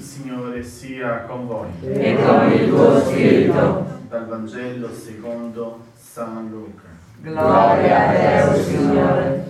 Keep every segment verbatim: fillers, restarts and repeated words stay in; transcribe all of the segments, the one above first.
Signore sia con voi. E con il tuo spirito. Dal Vangelo secondo San Luca. Gloria a te, Signore.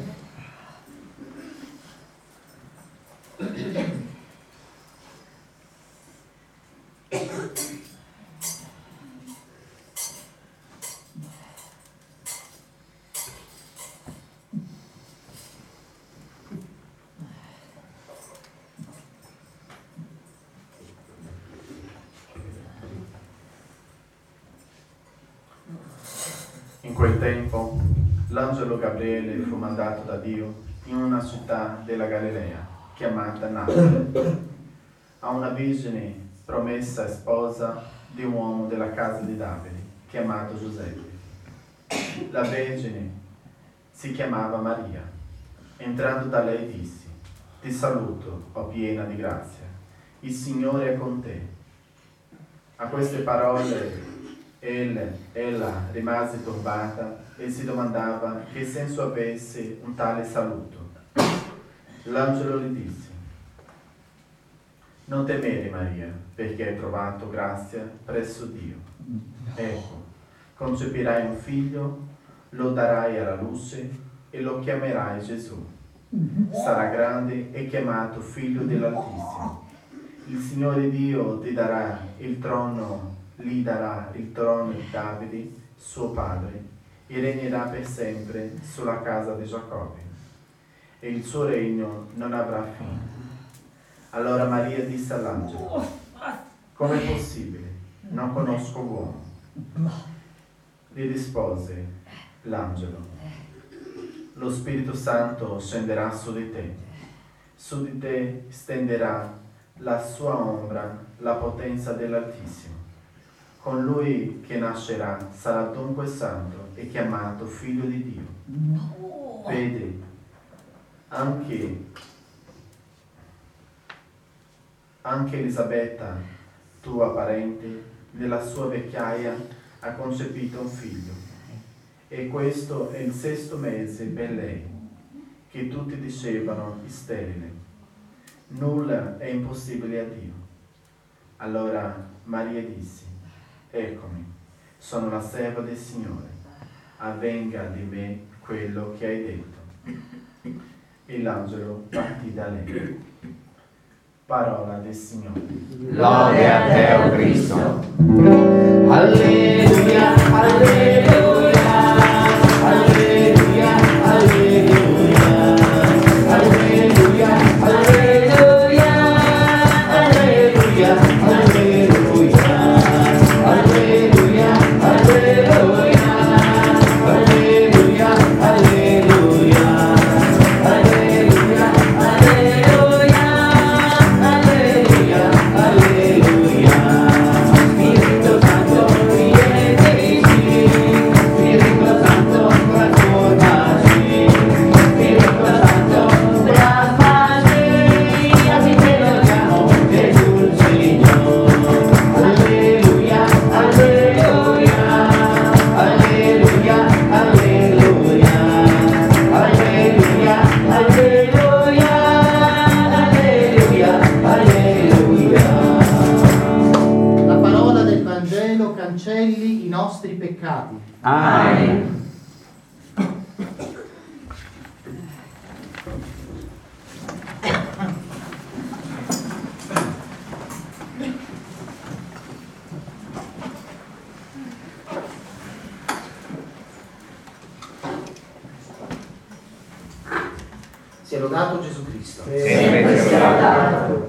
In quel tempo l'angelo Gabriele fu mandato da Dio in una città della Galilea chiamata Nazareth a una vergine promessa e sposa di un uomo della casa di Davide chiamato Giuseppe. La vergine si chiamava Maria. Entrando da lei dissi: ti saluto, o piena di grazia, il Signore è con te. A queste parole Ella, ella rimase turbata e si domandava che senso avesse un tale saluto. L'angelo le disse: non temere, Maria, perché hai trovato grazia presso Dio. Ecco, concepirai un figlio, lo darai alla luce e lo chiamerai Gesù. Sarà grande e chiamato figlio dell'Altissimo. Il Signore Dio ti darà il trono Gli darà il trono di Davide, suo padre, e regnerà per sempre sulla casa di Giacobbe, e il suo regno non avrà fine. Allora Maria disse all'angelo: com'è possibile? Non conosco uomo. Gli rispose l'angelo: lo Spirito Santo scenderà su di te, su di te stenderà la sua ombra, la potenza dell'Altissimo. Con lui che nascerà sarà dunque santo e chiamato figlio di Dio. No. Vedi, anche, anche Elisabetta, tua parente, nella sua vecchiaia ha concepito un figlio. E questo è il sesto mese per lei, che tutti dicevano sterile. Nulla è impossibile a Dio. Allora Maria disse: eccomi, sono la serva del Signore, avvenga di me quello che hai detto. E l'angelo partì da lei. Parola del Signore. Lode a te, o Cristo. Alleluia, alleluia, alleluia, alleluia, alleluia, alleluia, alleluia, alleluia. Alleluia, alleluia, alleluia, alleluia, alleluia, alleluia, alleluia, Spirito Santo vienici, Spirito Santo trasformaci, Spirito Santo plasmaci, a ti te lo diamo, Gesù il Signore. Alleluia, alleluia, alleluia, alleluia, alleluia, alleluia, alleluia. La parola del Vangelo cancelli i nostri peccati. Amen. Sia lodato Gesù Cristo. Sempre sia lodato.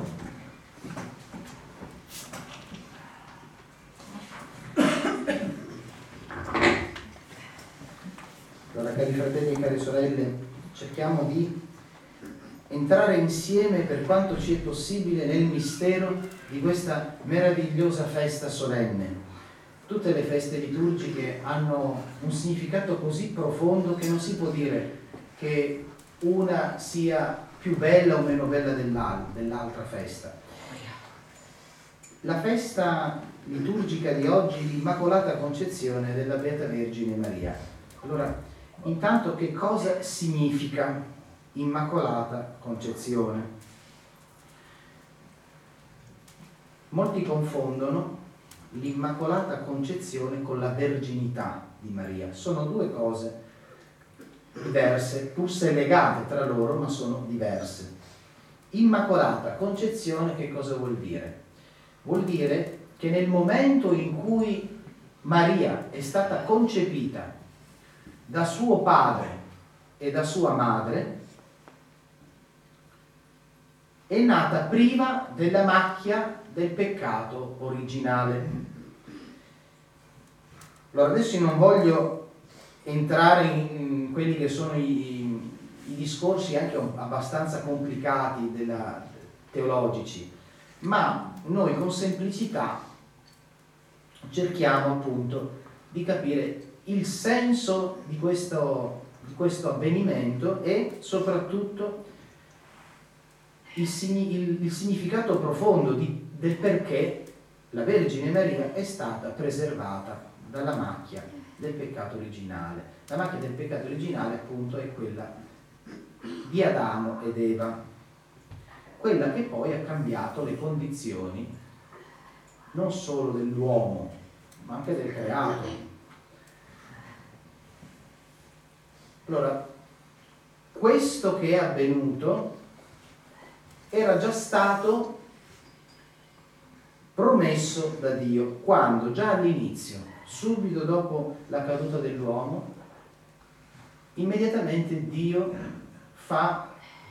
Allora, cari fratelli e care sorelle, cerchiamo di entrare insieme per quanto ci è possibile nel mistero di questa meravigliosa festa solenne. Tutte le feste liturgiche hanno un significato così profondo che non si può dire che una sia più bella o meno bella dell'al- dell'altra festa. La festa liturgica di oggi, l'Immacolata Concezione della Beata Vergine Maria. Allora, intanto che cosa significa Immacolata Concezione? molti confondono l'Immacolata Concezione con la verginità di Maria. Sono due cose diverse, pur se legate tra loro, ma sono diverse. Immacolata Concezione che cosa vuol dire? Vuol dire che nel momento in cui Maria è stata concepita da suo padre e da sua madre, è nata priva della macchia del peccato originale. Allora adesso io non voglio entrare in quelli che sono i, i discorsi anche abbastanza complicati della, teologici, ma noi con semplicità cerchiamo appunto di capire il senso di questo, di questo avvenimento e soprattutto il, il, il significato profondo di, del perché la Vergine Maria è stata preservata dalla macchia del peccato originale. La macchia del peccato originale appunto è quella di Adamo ed Eva, quella che poi ha cambiato le condizioni non solo dell'uomo ma anche del creato. Allora, questo che è avvenuto era già stato promesso da Dio quando già all'inizio, subito dopo la caduta dell'uomo, immediatamente Dio fa,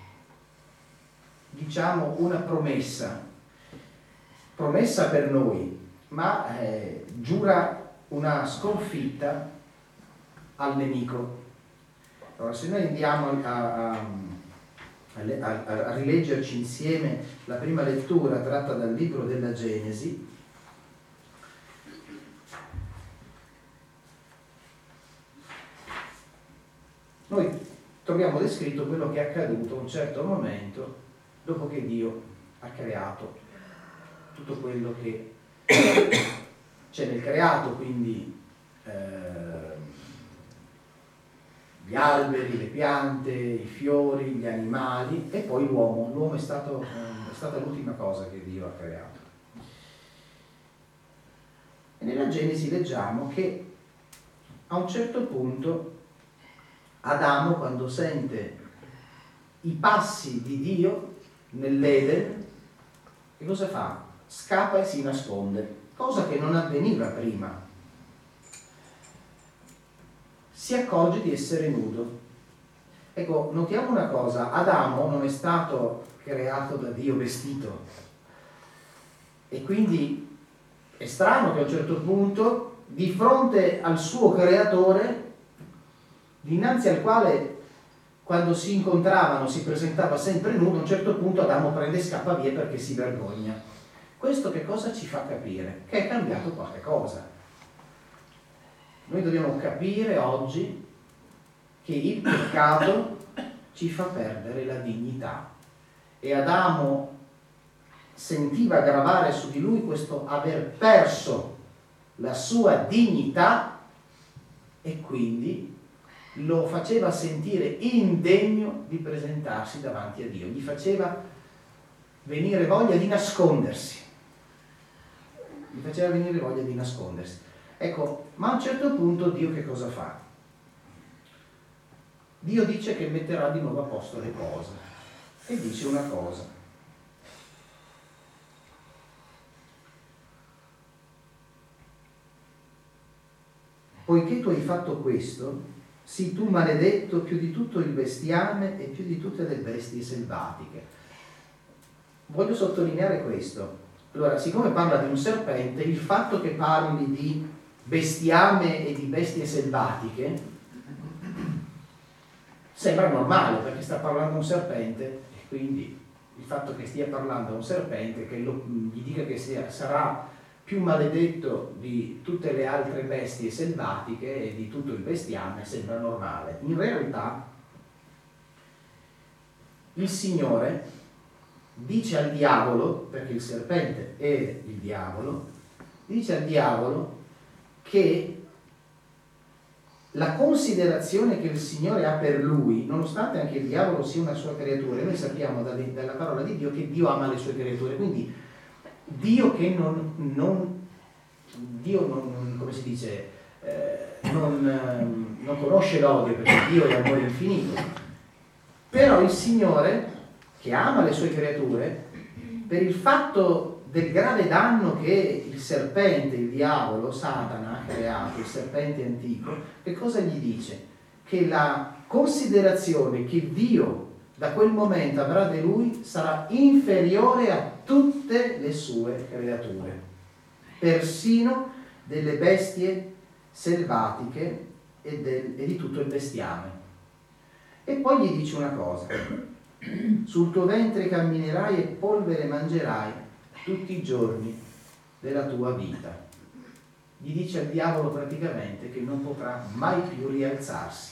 diciamo, una promessa, promessa per noi, ma eh, giura una sconfitta al nemico. Allora, se noi andiamo a, a, a, a rileggerci insieme la prima lettura tratta dal libro della Genesi, noi troviamo descritto quello che è accaduto a un certo momento dopo che Dio ha creato tutto quello che c'è nel creato, quindi eh, gli alberi, le piante, i fiori, gli animali e poi l'uomo. L'uomo è, stato, è stata l'ultima cosa che Dio ha creato. E nella Genesi leggiamo che a un certo punto Adamo, quando sente i passi di Dio nell'Eden, che cosa fa? Scappa e si nasconde, cosa che non avveniva prima. Si accorge di essere nudo. Ecco, notiamo una cosa, Adamo non è stato creato da Dio vestito e quindi è strano che a un certo punto, di fronte al suo creatore, dinanzi al quale quando si incontravano si presentava sempre nudo, a un certo punto Adamo prende e scappa via perché si vergogna. Questo che cosa ci fa capire? Che è cambiato qualche cosa. Noi dobbiamo capire oggi che il peccato ci fa perdere la dignità e Adamo sentiva gravare su di lui questo aver perso la sua dignità e quindi lo faceva sentire indegno di presentarsi davanti a Dio, gli faceva venire voglia di nascondersi, gli faceva venire voglia di nascondersi. Ecco, ma a un certo punto Dio che cosa fa? Dio dice che metterà di nuovo a posto le cose e dice una cosa. Poiché tu hai fatto questo, sii tu maledetto più di tutto il bestiame e più di tutte le bestie selvatiche. Voglio sottolineare questo. Allora, siccome parla di un serpente, il fatto che parli di bestiame e di bestie selvatiche sembra normale perché sta parlando un serpente e quindi il fatto che stia parlando a un serpente che lo, gli dica che sia, sarà più maledetto di tutte le altre bestie selvatiche e di tutto il bestiame sembra normale. In realtà il Signore dice al diavolo, perché il serpente è il diavolo, dice al diavolo che la considerazione che il Signore ha per lui, nonostante anche il diavolo sia una sua creatura, noi sappiamo dalla parola di Dio che Dio ama le sue creature, quindi Dio che non, non Dio non, come si dice, eh, non, eh, non conosce l'odio, perché Dio è amore infinito. Però il Signore, che ama le sue creature, per il fatto del grave danno che il serpente, il diavolo, Satana ha creato, il serpente antico, che cosa gli dice? Che la considerazione che Dio da quel momento avrà di lui sarà inferiore a tutte le sue creature, persino delle bestie selvatiche e, del, e di tutto il bestiame. E poi gli dice una cosa: sul tuo ventre camminerai e polvere mangerai tutti i giorni della tua vita. Gli dice al diavolo praticamente che non potrà mai più rialzarsi.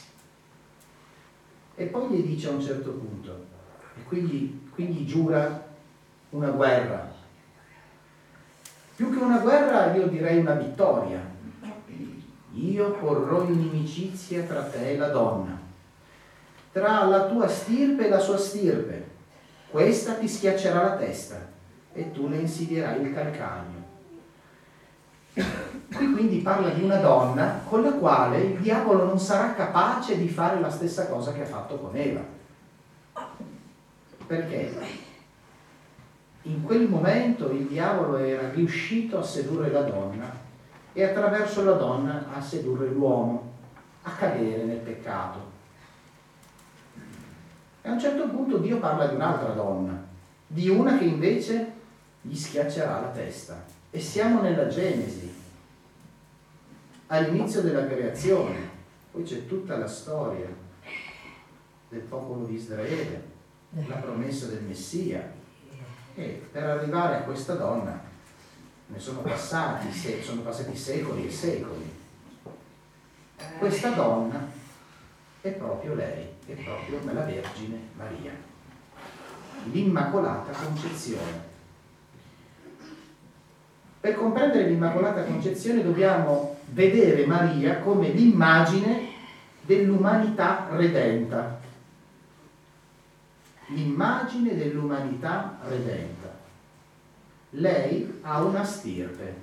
E poi gli dice a un certo punto, e quindi, quindi giura una guerra. Più che una guerra io direi una vittoria. Io porrò inimicizia tra te e la donna, tra la tua stirpe e la sua stirpe. Questa ti schiaccerà la testa e tu le insidierai il calcagno. Qui quindi parla di una donna con la quale il diavolo non sarà capace di fare la stessa cosa che ha fatto con Eva. Perché in quel momento il diavolo era riuscito a sedurre la donna e attraverso la donna a sedurre l'uomo, a cadere nel peccato. E a un certo punto Dio parla di un'altra donna, di una che invece gli schiaccerà la testa. E siamo nella Genesi, all'inizio della creazione. Poi c'è tutta la storia del popolo di Israele, la promessa del Messia, e per arrivare a questa donna ne sono passati, sono passati secoli e secoli. Questa donna è proprio lei, è proprio la Vergine Maria, l'Immacolata Concezione. Per comprendere l'Immacolata Concezione dobbiamo vedere Maria come l'immagine dell'umanità redenta. L'immagine dell'umanità redenta. Lei ha una stirpe.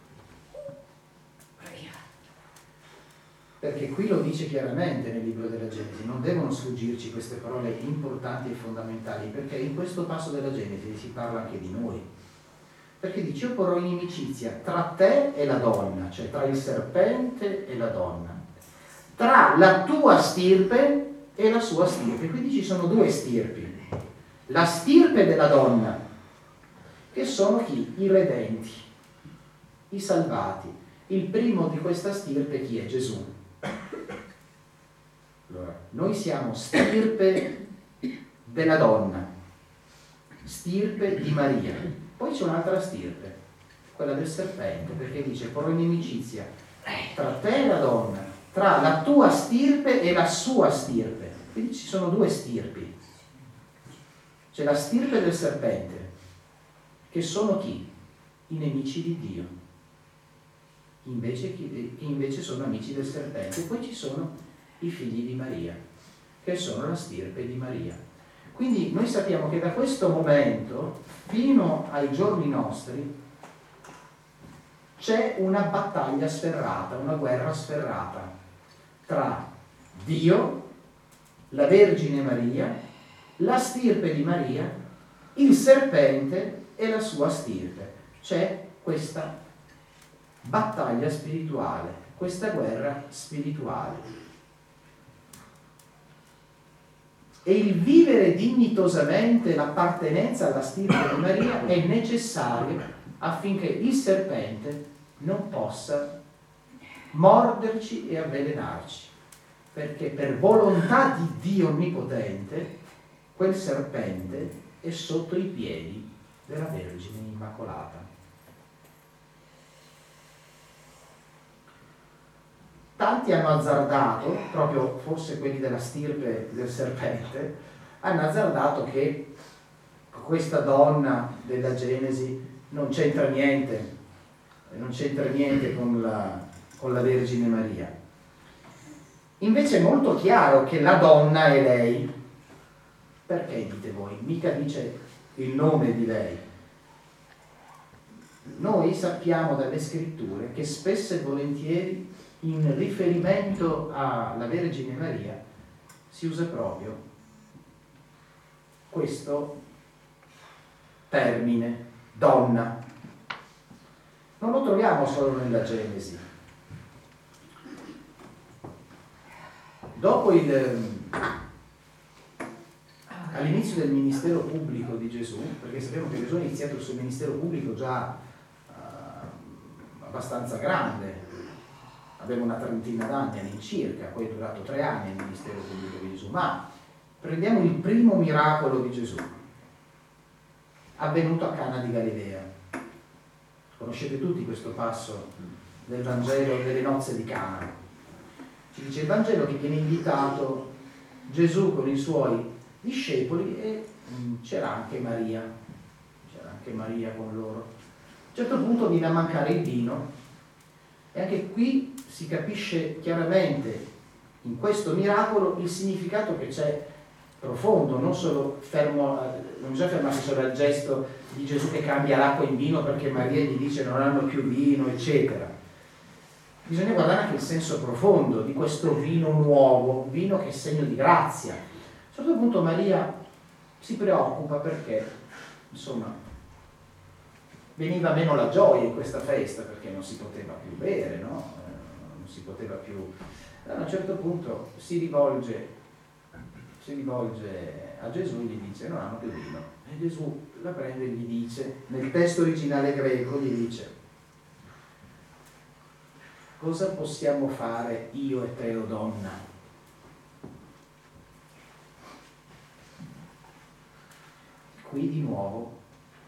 Perché qui lo dice chiaramente nel libro della Genesi, non devono sfuggirci queste parole importanti e fondamentali, perché in questo passo della Genesi si parla anche di noi. Perché dice: io porrò inimicizia tra te e la donna, cioè tra il serpente e la donna, tra la tua stirpe e la sua stirpe. Quindi ci sono due stirpi. La stirpe della donna, che sono chi? I redenti, i salvati. Il primo di questa stirpe chi è? Gesù. Allora, noi siamo stirpe della donna, stirpe di Maria. Poi c'è un'altra stirpe, quella del serpente, perché dice: porrò inimicizia tra te e la donna, tra la tua stirpe e la sua stirpe. Quindi ci sono due stirpi. C'è la stirpe del serpente, che sono chi? I nemici di Dio, invece, che invece sono amici del serpente. E poi ci sono i figli di Maria, che sono la stirpe di Maria. Quindi noi sappiamo che da questo momento fino ai giorni nostri c'è una battaglia sferrata, una guerra sferrata tra Dio, la Vergine Maria, la stirpe di Maria, il serpente e la sua stirpe. C'è questa battaglia spirituale, questa guerra spirituale. E il vivere dignitosamente l'appartenenza alla stirpe di Maria è necessario affinché il serpente non possa morderci e avvelenarci, perché per volontà di Dio Onnipotente quel serpente è sotto i piedi della Vergine Immacolata. Tanti hanno azzardato, proprio forse quelli della stirpe del serpente, hanno azzardato che questa donna della Genesi non c'entra niente, non c'entra niente con la, con la Vergine Maria. Invece è molto chiaro che la donna è lei. Perché dite voi? Mica dice il nome di lei. noi sappiamo dalle scritture che spesso e volentieri in riferimento alla Vergine Maria si usa proprio questo termine, donna. Non lo troviamo solo nella Genesi. Dopo il all'inizio del ministero pubblico di Gesù, perché sappiamo che Gesù ha iniziato il suo ministero pubblico già uh, abbastanza grande, aveva una trentina d'anni all'incirca, poi è durato tre anni il ministero pubblico di Gesù, ma prendiamo il primo miracolo di Gesù, avvenuto a Cana di Galilea. Conoscete tutti questo passo del Vangelo delle nozze di Cana. Ci dice il Vangelo che viene invitato Gesù con i suoi discepoli e mh, c'era anche Maria, c'era anche Maria con loro. A un certo punto viene a mancare il vino e anche qui si capisce chiaramente in questo miracolo il significato che c'è profondo, non solo fermo, non bisogna fermarsi solo al gesto di Gesù che cambia l'acqua in vino perché Maria gli dice non hanno più vino, eccetera. Bisogna guardare anche il senso profondo di questo vino nuovo, vino che è segno di grazia. A un certo punto Maria si preoccupa perché, insomma, veniva meno la gioia in questa festa perché non si poteva più bere, no? Eh, non si poteva più... Allora, a un certo punto si rivolge, si rivolge a Gesù e gli dice non hanno più vino. E Gesù la prende e gli dice, nel testo originale greco gli dice cosa possiamo fare io e te, o donna? Qui di nuovo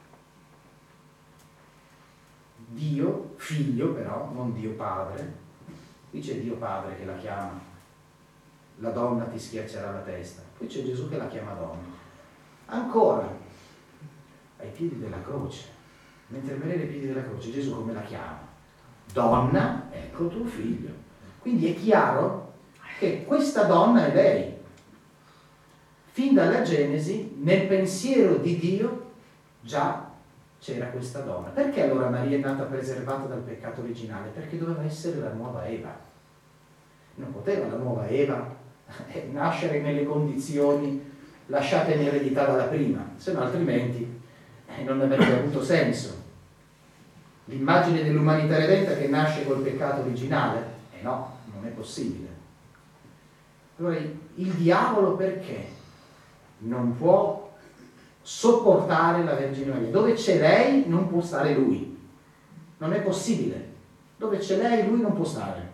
Dio, figlio però, non Dio padre, qui c'è Dio padre che la chiama, la donna ti schiaccerà la testa, qui c'è Gesù che la chiama donna. Ancora, ai piedi della croce, mentre venere ai piedi della croce, Gesù come la chiama? Donna, ecco tuo figlio. Quindi è chiaro che questa donna è lei. Fin dalla Genesi, nel pensiero di Dio, già c'era questa donna. Perché allora Maria è nata preservata dal peccato originale? Perché doveva essere la nuova Eva. Non poteva la nuova Eva nascere nelle condizioni lasciate in eredità dalla prima, se no altrimenti eh, non avrebbe avuto senso. L'immagine dell'umanità redenta che nasce col peccato originale? Eh no, non è possibile. Allora il diavolo perché non può sopportare la Vergine Maria? Dove c'è lei non può stare lui, non è possibile. Dove c'è lei lui non può stare,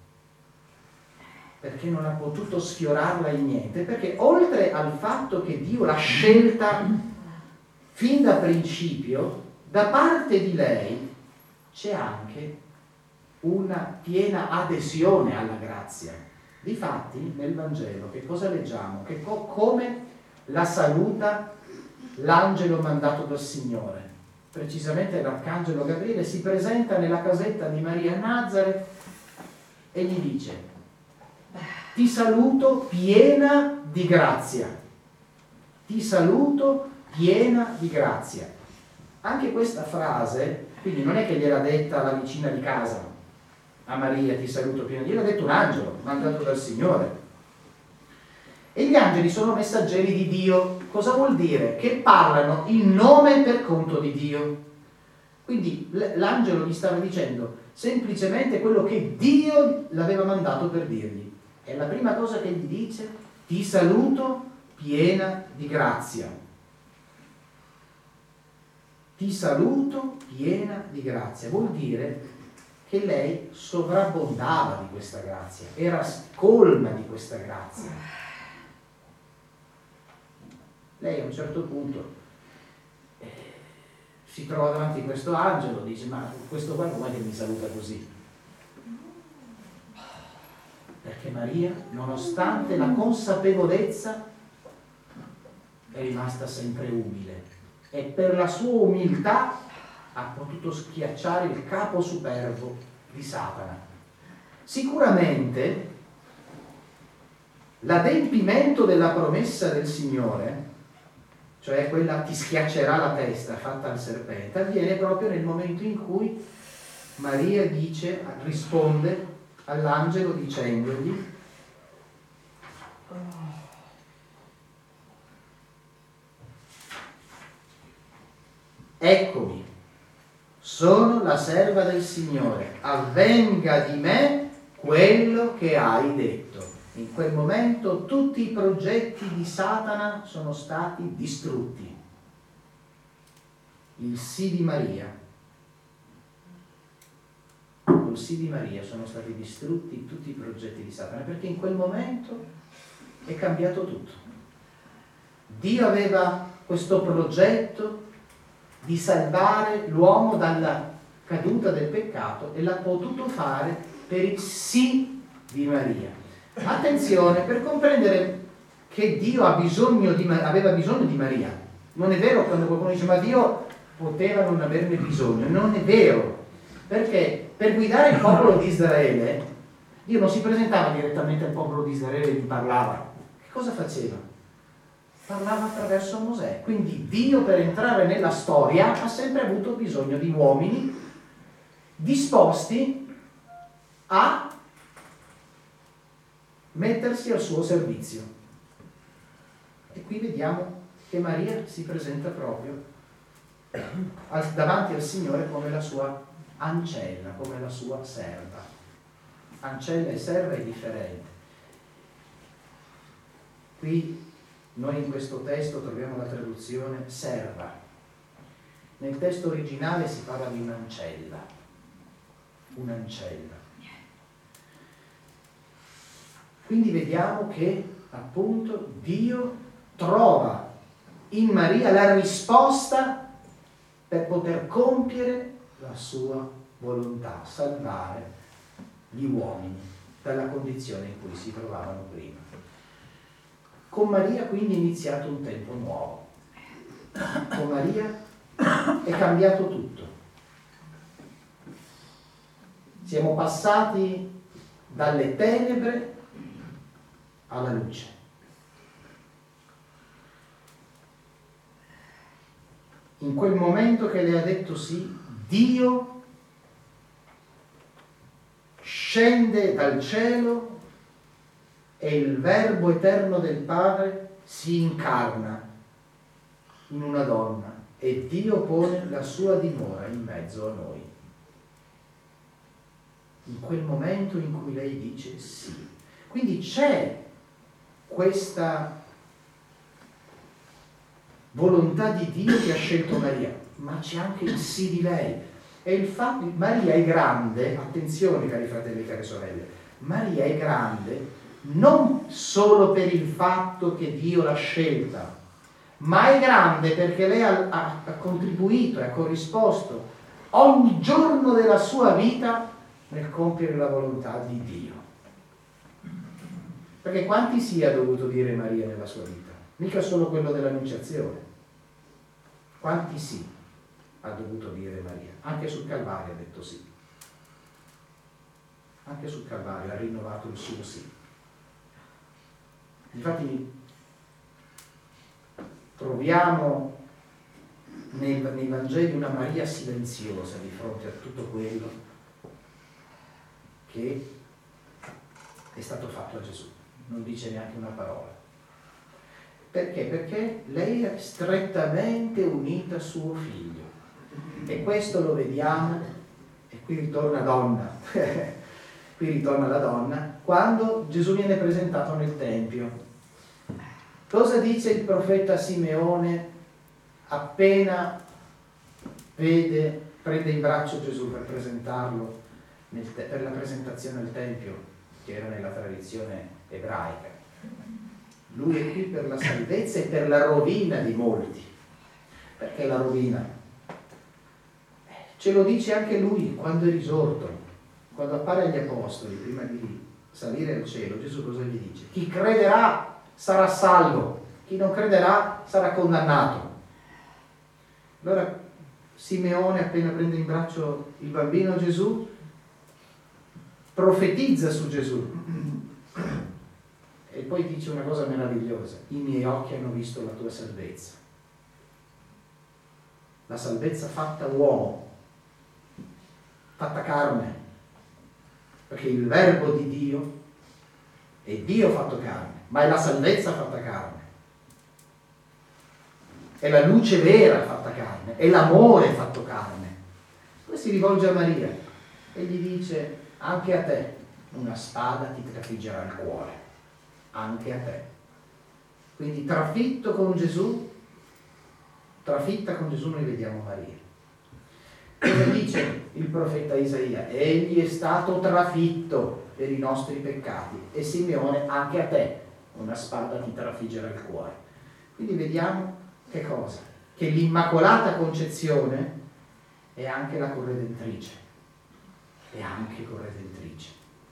perché non ha potuto sfiorarla in niente, perché oltre al fatto che Dio l'ha scelta fin da principio, da parte di lei c'è anche una piena adesione alla grazia. Difatti nel Vangelo che cosa leggiamo? Che co- come la saluta l'angelo mandato dal Signore, precisamente l'arcangelo Gabriele, si presenta nella casetta di Maria a Nazareth e gli dice: ti saluto piena di grazia, ti saluto piena di grazia. Anche questa frase, quindi non è che gliel'ha detta la vicina di casa a Maria, ti saluto piena di grazia, gliel'ha detto un angelo mandato dal Signore. E gli angeli sono messaggeri di Dio. Cosa vuol dire? Che parlano in nome per conto di Dio. Quindi l'angelo gli stava dicendo semplicemente quello che Dio l'aveva mandato per dirgli. E la prima cosa che gli dice: ti saluto piena di grazia. Ti saluto piena di grazia. Vuol dire che lei sovrabbondava di questa grazia, era colma di questa grazia. Lei a un certo punto eh, si trova davanti a questo angelo, dice: ma questo qua com'è che mi saluta così? Perché Maria, nonostante la consapevolezza, è rimasta sempre umile e per la sua umiltà ha potuto schiacciare il capo superbo di Satana. Sicuramente l'adempimento della promessa del Signore, cioè quella ti schiaccerà la testa fatta al serpente, avviene proprio nel momento in cui Maria dice, risponde all'angelo dicendogli: eccomi, sono la serva del Signore, avvenga di me quello che hai detto. In quel momento tutti i progetti di Satana sono stati distrutti. Il sì di Maria, col sì di Maria sono stati distrutti tutti i progetti di Satana, perché in quel momento è cambiato tutto. Dio aveva questo progetto di salvare l'uomo dalla caduta del peccato e l'ha potuto fare per il sì di Maria. Attenzione, per comprendere che Dio ha bisogno di, aveva bisogno di Maria. Non è vero quando qualcuno dice ma Dio poteva non averne bisogno. Non è vero, perché per guidare il popolo di Israele Dio non si presentava direttamente al popolo di Israele e gli parlava. Che cosa faceva? Parlava attraverso Mosè. Quindi Dio, per entrare nella storia, ha sempre avuto bisogno di uomini disposti a mettersi al suo servizio. E qui vediamo che Maria si presenta proprio davanti al Signore come la sua ancella, come la sua serva. Ancella e serva è differente. Qui noi in questo testo troviamo la traduzione serva. Nel testo originale si parla di un'ancella. Un'ancella. Quindi vediamo che appunto Dio trova in Maria la risposta per poter compiere la sua volontà, salvare gli uomini dalla condizione in cui si trovavano prima. Con Maria quindi è iniziato un tempo nuovo. Con Maria è cambiato tutto. Siamo passati dalle tenebre alla luce. In quel momento che le ha detto sì, Dio scende dal cielo e il Verbo eterno del Padre si incarna in una donna e Dio pone la sua dimora in mezzo a noi. In quel momento in cui lei dice sì. Quindi c'è questa volontà di Dio che ha scelto Maria, ma c'è anche il sì di lei. E il fatto, Maria è grande, attenzione cari fratelli e care sorelle, Maria è grande non solo per il fatto che Dio l'ha scelta, ma è grande perché lei ha, ha, ha contribuito e ha corrisposto ogni giorno della sua vita nel compiere la volontà di Dio. Perché quanti sì ha dovuto dire Maria nella sua vita? Mica solo quello dell'annunciazione. Quanti sì ha dovuto dire Maria? Anche sul Calvario ha detto sì. Anche sul Calvario ha rinnovato il suo sì. Infatti troviamo nei, nei Vangeli una Maria silenziosa di fronte a tutto quello che è stato fatto a Gesù. Non dice neanche una parola. Perché? Perché lei è strettamente unita a suo figlio. E questo lo vediamo, e qui ritorna donna, qui ritorna la donna, quando Gesù viene presentato nel Tempio. Cosa dice il profeta Simeone appena vede, prende in braccio Gesù per presentarlo, nel te- per la presentazione al Tempio, che era nella tradizione ebraica? Lui è qui per la salvezza e per la rovina di molti. Perché la rovina? Ce lo dice anche lui quando è risorto, quando appare agli apostoli prima di salire al cielo. Gesù cosa gli dice? Chi crederà sarà salvo, chi non crederà sarà condannato. Allora Simeone, appena prende in braccio il bambino Gesù, profetizza su Gesù e poi dice una cosa meravigliosa: i miei occhi hanno visto la tua salvezza. la salvezza fatta uomo, fatta carne, perché il verbo di Dio è Dio fatto carne, ma è la salvezza fatta carne, è la luce vera fatta carne, è l'amore fatto carne. Poi si rivolge a Maria e gli dice: anche a te una spada ti trafiggerà il cuore, anche a te. Quindi trafitto con Gesù, trafitta con Gesù noi vediamo Maria. Cosa dice il profeta Isaia? Egli è stato trafitto per i nostri peccati, e Simeone, anche a te una spada ti trafiggerà il cuore. Quindi vediamo che cosa? Che l'Immacolata Concezione è anche la corredentrice, è anche corredentrice.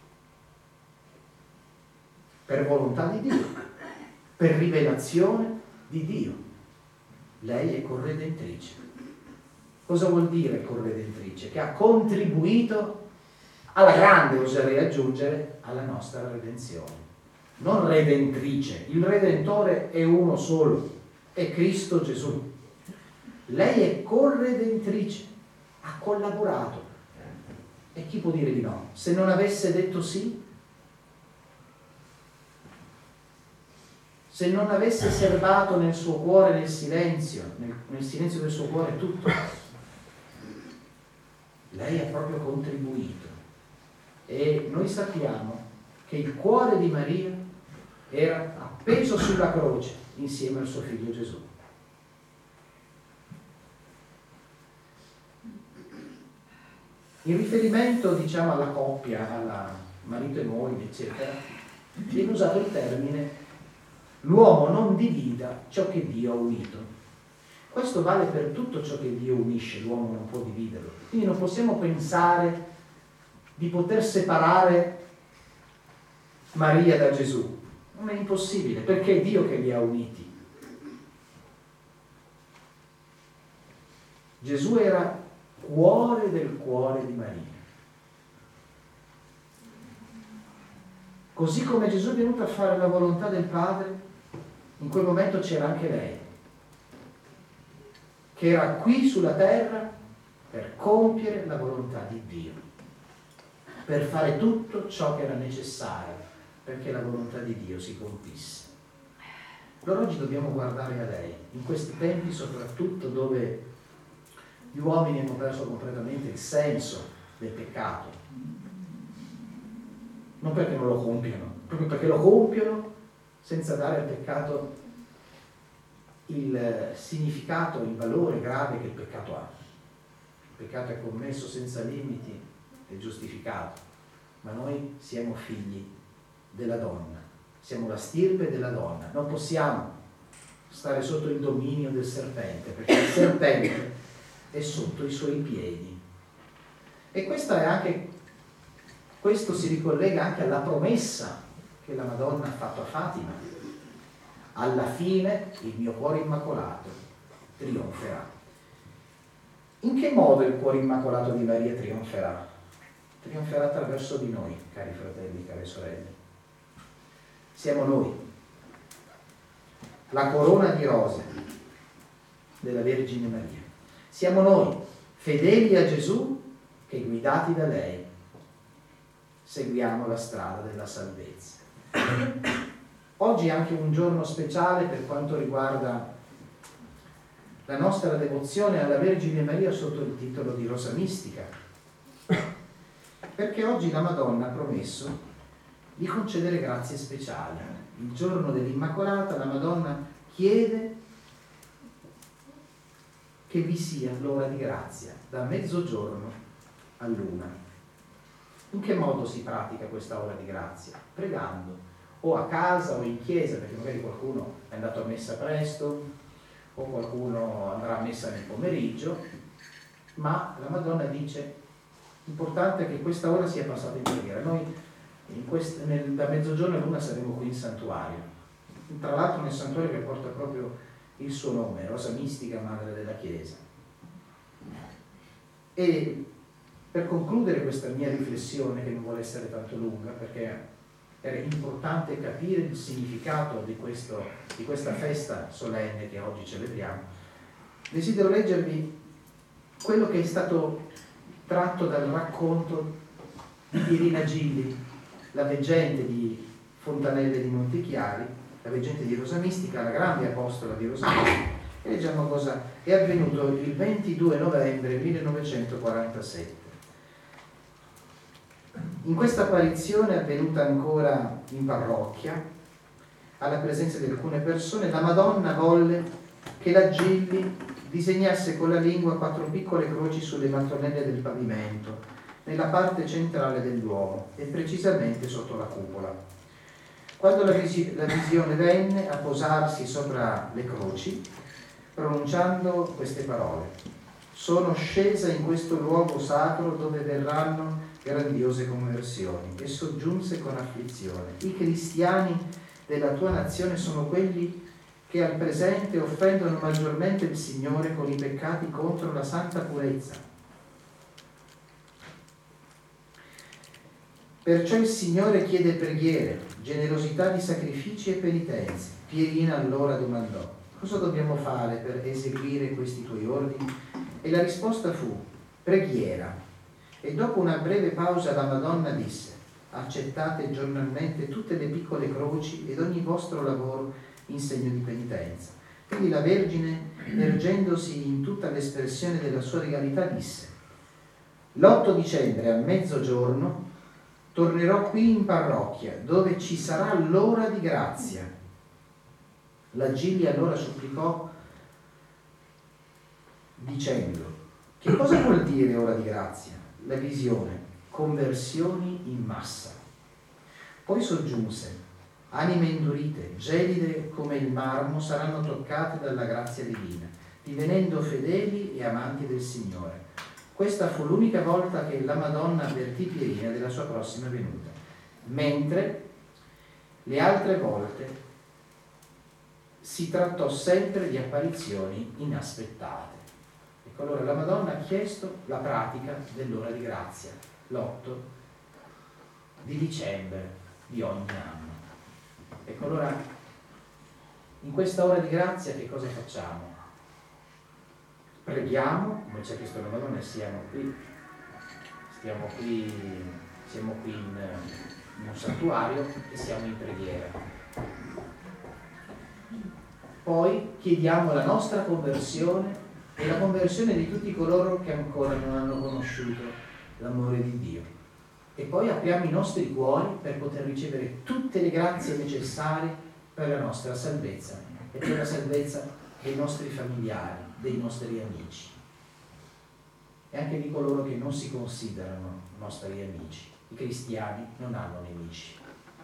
Per volontà di Dio, per rivelazione di Dio. Lei è corredentrice. Cosa vuol dire corredentrice? Che ha contribuito alla grande, oserei aggiungere, alla nostra redenzione. Non redentrice. Il Redentore è uno solo, è Cristo Gesù. Lei è corredentrice, ha collaborato. E chi può dire di no? Se non avesse detto sì, se non avesse serbato nel suo cuore, nel silenzio, nel, nel silenzio del suo cuore tutto, lei ha proprio contribuito. E noi sappiamo che il cuore di Maria era appeso sulla croce insieme al suo figlio Gesù. In riferimento, diciamo, alla coppia, alla marito e moglie, eccetera, viene usato il termine l'uomo non divida ciò che Dio ha unito. Questo vale per tutto ciò che Dio unisce, l'uomo non può dividerlo. Quindi non possiamo pensare di poter separare Maria da Gesù. Non è impossibile, perché è Dio che li ha uniti. Gesù era cuore del cuore di Maria. Così come Gesù è venuto a fare la volontà del Padre, in quel momento c'era anche lei, che era qui sulla terra per compiere la volontà di Dio, per fare tutto ciò che era necessario perché la volontà di Dio si compisse. Allora oggi dobbiamo guardare a lei, in questi tempi soprattutto dove gli uomini hanno perso completamente il senso del peccato, non perché non lo compiono, proprio perché lo compiono senza dare al peccato il significato, il valore grave che il peccato ha. Il peccato è commesso senza limiti, è giustificato, ma noi siamo figli della donna, siamo la stirpe della donna, non possiamo stare sotto il dominio del serpente, perché il serpente è sotto i suoi piedi. E questa è anche, questo si ricollega anche alla promessa che la Madonna ha fatto a Fatima: alla fine il mio cuore immacolato trionferà. In che modo il cuore immacolato di Maria trionferà? Trionferà attraverso di noi, cari fratelli, care sorelle. Siamo noi, la corona di rose della Vergine Maria. Siamo noi, fedeli a Gesù, che guidati da lei seguiamo la strada della salvezza. Oggi è anche un giorno speciale per quanto riguarda la nostra devozione alla Vergine Maria sotto il titolo di Rosa Mistica, perché oggi la Madonna ha promesso di concedere grazie speciali. Il giorno dell'Immacolata la Madonna chiede che vi sia l'ora di grazia da mezzogiorno all'una. In che modo si pratica questa ora di grazia? Pregando, o a casa o in chiesa, perché magari qualcuno è andato a messa presto o qualcuno andrà a messa nel pomeriggio, ma la Madonna dice: l'importante è che questa ora sia passata in preghiera. Noi in quest- nel, da mezzogiorno all'una saremo qui in santuario, tra l'altro nel santuario che porta proprio il suo nome, Rosa Mistica, Madre della Chiesa. E per concludere questa mia riflessione, che non vuole essere tanto lunga, perché era importante capire il significato di, questo, di questa festa solenne che oggi celebriamo, desidero leggervi quello che è stato tratto dal racconto di Pierina Gilli, la veggente di Fontanelle di Montichiari, la veggente di Rosa Mistica, la grande apostola di Rosa Mistica. E leggiamo cosa è avvenuto il ventidue novembre millenovecentoquarantasette. In questa apparizione, avvenuta ancora in parrocchia, alla presenza di alcune persone, la Madonna volle che la Gilli disegnasse con la lingua quattro piccole croci sulle mattonelle del pavimento, nella parte centrale del Duomo e precisamente sotto la cupola. Quando la, visi- la visione venne a posarsi sopra le croci, pronunciando queste parole: sono scesa in questo luogo sacro dove verranno grandiose conversioni, e soggiunse con afflizione: i cristiani della tua nazione sono quelli che al presente offendono maggiormente il Signore con i peccati contro la santa purezza. Perciò il Signore chiede preghiere, generosità di sacrifici e penitenze. Pierina allora domandò: cosa dobbiamo fare per eseguire questi tuoi ordini? E la risposta fu: preghiera. E dopo una breve pausa la Madonna disse: accettate giornalmente tutte le piccole croci ed ogni vostro lavoro in segno di penitenza. Quindi la Vergine, ergendosi in tutta l'espressione della sua regalità, disse: l'otto dicembre a mezzogiorno tornerò qui in parrocchia, dove ci sarà l'ora di grazia. La Gilli allora supplicò dicendo: che cosa vuol dire ora di grazia? La visione: conversioni in massa. Poi soggiunse: anime indurite, gelide come il marmo, saranno toccate dalla grazia divina, divenendo fedeli e amanti del Signore. Questa fu l'unica volta che la Madonna avvertì Pierina della sua prossima venuta, mentre le altre volte si trattò sempre di apparizioni inaspettate. Ecco, allora la Madonna ha chiesto la pratica dell'ora di grazia, l'otto di dicembre di ogni anno. Ecco, allora in questa ora di grazia che cosa facciamo? Preghiamo, come ci ha chiesto la Madonna, e siamo qui, stiamo qui, siamo qui in, in un santuario e siamo in preghiera. Poi chiediamo la nostra conversione e la conversione di tutti coloro che ancora non hanno conosciuto l'amore di Dio. E poi apriamo i nostri cuori per poter ricevere tutte le grazie necessarie per la nostra salvezza e per la salvezza dei nostri familiari, dei nostri amici e anche di coloro che non si considerano nostri amici. I cristiani non hanno nemici.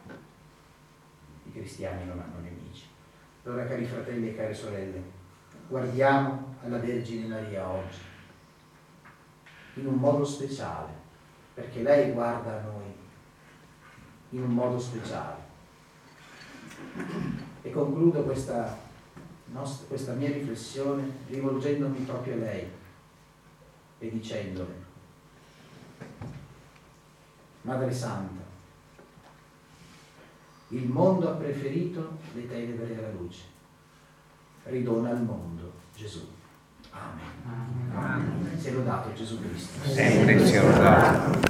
I cristiani non hanno nemici. Allora, cari fratelli e care sorelle, guardiamo alla Vergine Maria oggi in un modo speciale, perché lei guarda a noi in un modo speciale. E concludo questa, nostra, questa mia riflessione rivolgendomi proprio a lei e dicendole: Madre Santa, il mondo ha preferito le tenebre alla luce, ridona al mondo Gesù. Amen. Amen. Sia lodato Gesù Cristo. Sempre sia lodato.